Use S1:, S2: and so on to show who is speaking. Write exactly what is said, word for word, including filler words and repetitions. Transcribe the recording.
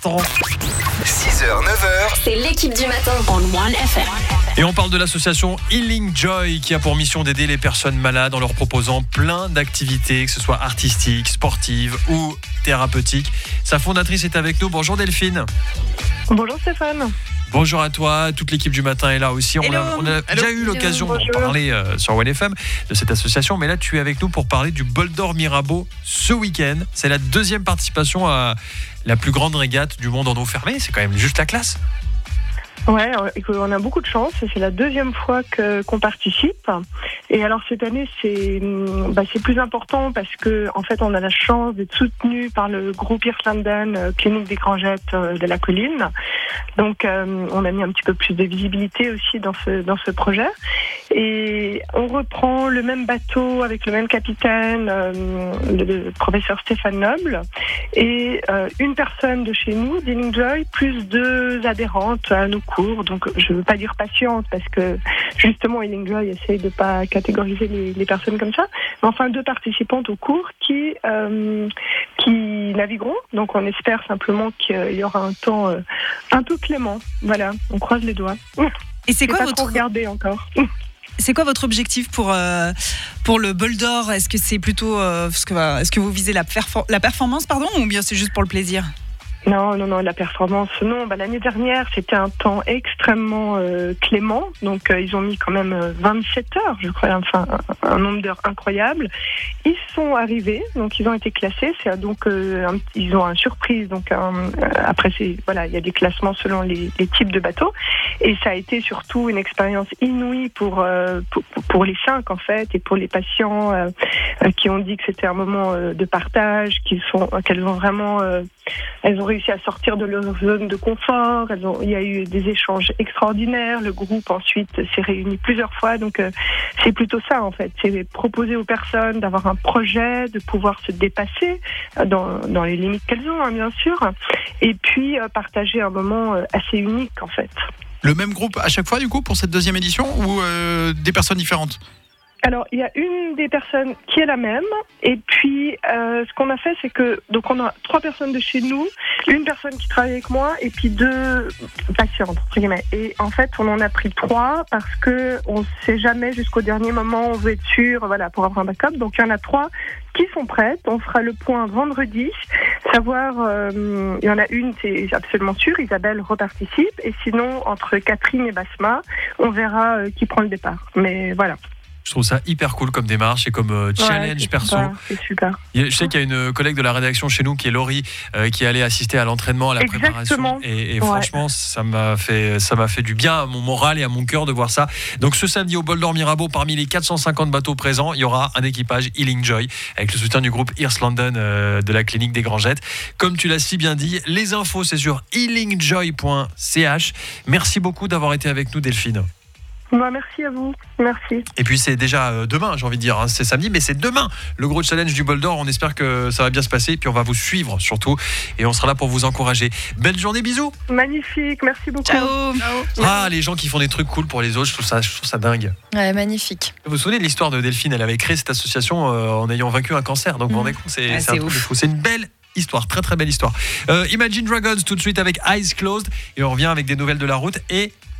S1: l'instant.
S2: six heures, neuf heures.
S3: C'est l'équipe du matin on One F M.
S1: Et on parle de l'association Healing Joy qui a pour mission d'aider les personnes malades en leur proposant plein d'activités, que ce soit artistiques, sportives ou thérapeutiques. Sa fondatrice est avec nous. Bonjour Delphine.
S4: Bonjour Stéphane.
S1: Bonjour à toi, toute l'équipe du matin est là aussi. On
S5: Hello.
S1: a, on a déjà eu l'occasion d'en
S4: Bonjour.
S1: parler euh, sur One F M de cette association, mais là tu es avec nous pour parler du Bol d'Or Mirabeau ce week-end. C'est la deuxième participation à la plus grande régate du monde en eau fermée, c'est quand même juste la classe.
S4: Ouais, on a beaucoup de chance. C'est la deuxième fois que, qu'on participe. Et alors cette année, c'est, bah, c'est plus important parce que en fait, on a la chance d'être soutenu par le groupe Irlanden Clinique des Grangettes de la Colline. Donc, euh, on a mis un petit peu plus de visibilité aussi dans ce dans ce projet. Et on reprend le même bateau avec le même capitaine, euh, le, le professeur Stéphane Noble, et euh, une personne de chez nous, d'Healing Joy, plus deux adhérentes à nos cours. Donc, je ne veux pas dire patiente parce que justement, Healing Joy essaye de pas catégoriser les, les personnes comme ça. Mais enfin, deux participantes au cours qui euh, qui navigueront. Donc, on espère simplement qu'il y aura un temps euh, un peu clément. Voilà, on croise les doigts.
S5: Et c'est
S4: J'ai
S5: quoi
S4: pas
S5: votre
S4: trop regardé encore.
S5: c'est quoi votre objectif pour euh, pour le Bol d'Or? Est-ce que c'est plutôt euh, parce que euh, est-ce que vous visez la perfor- la performance pardon ou bien c'est juste pour le plaisir?
S4: Non, non, non, la performance, non. Bah, l'année dernière, c'était un temps extrêmement euh, clément. Donc, euh, ils ont mis quand même euh, vingt-sept heures, je crois, enfin, un, un nombre d'heures incroyable. Ils sont arrivés, donc ils ont été classés. C'est donc euh, un, ils ont un surprise. Donc, un, euh, après, c'est voilà, il y a des classements selon les, les types de bateaux. Et ça a été surtout une expérience inouïe pour euh, pour, pour les cinq en fait, et pour les patients euh, euh, qui ont dit que c'était un moment euh, de partage, qu'ils sont, qu'elles ont vraiment, euh, elles ont réussi à sortir de leur zone de confort. Elles ont, il y a eu des échanges extraordinaires. Le groupe ensuite s'est réuni plusieurs fois. Donc euh, c'est plutôt ça en fait. C'est proposer aux personnes d'avoir un projet, de pouvoir se dépasser euh, dans, dans les limites qu'elles ont, hein, bien sûr. Et puis euh, partager un moment euh, assez unique en fait.
S6: Le même groupe à chaque fois du coup pour cette deuxième édition ou euh, des personnes différentes?
S4: Alors, il y a une des personnes qui est la même. Et puis, euh, ce qu'on a fait, c'est que donc on a trois personnes de chez nous, une personne qui travaille avec moi, et puis deux patientes, entre guillemets. Et en fait, on en a pris trois parce que on ne sait jamais jusqu'au dernier moment, on veut être sûr, voilà, pour avoir un backup. Donc, il y en a trois qui sont prêtes. On fera le point vendredi. Savoir, euh, il y en a une, c'est absolument sûr, Isabelle reparticipe. Et sinon, entre Catherine et Basma, on verra euh, qui prend le départ. Mais voilà.
S1: Je trouve ça hyper cool comme démarche et comme euh, challenge
S4: ouais,
S1: perso.
S4: Super, c'est super.
S1: Je sais qu'il y a une collègue de la rédaction chez nous qui est Laurie euh, qui est allée assister à l'entraînement, à la
S4: Exactement.
S1: préparation et, et
S4: Ouais.
S1: franchement ça m'a fait ça m'a fait du bien à mon moral et à mon cœur de voir ça. Donc ce samedi au Bol d'Or Mirabeau, parmi les quatre cent cinquante bateaux présents, il y aura un équipage Healing Joy avec le soutien du groupe Irlanden euh, de la clinique des Grangettes. Comme tu l'as si bien dit, les infos c'est sur healing joy point c h. Merci beaucoup d'avoir été avec nous Delphine.
S4: Bah, merci à vous, merci.
S1: Et puis c'est déjà demain, j'ai envie de dire, hein. C'est samedi, mais c'est demain le gros challenge du Bol d'Or. On espère que ça va bien se passer, puis on va vous suivre surtout, et on sera là pour vous encourager. Belle journée, bisous.
S4: Magnifique, merci beaucoup.
S5: Ciao.
S1: Ah, les gens qui font des trucs cool pour les autres, je trouve ça, je trouve ça dingue.
S7: Ouais, magnifique.
S1: Vous vous souvenez de l'histoire de Delphine? Elle avait créé cette association euh, en ayant vaincu un cancer. Donc vous vous rendez compte, c'est,
S5: Ah,
S1: c'est,
S5: c'est
S1: un truc
S5: ouf.
S1: de fou. C'est une belle histoire, très très belle histoire. Euh, Imagine Dragons tout de suite avec Eyes Closed, et on revient avec des nouvelles de la route et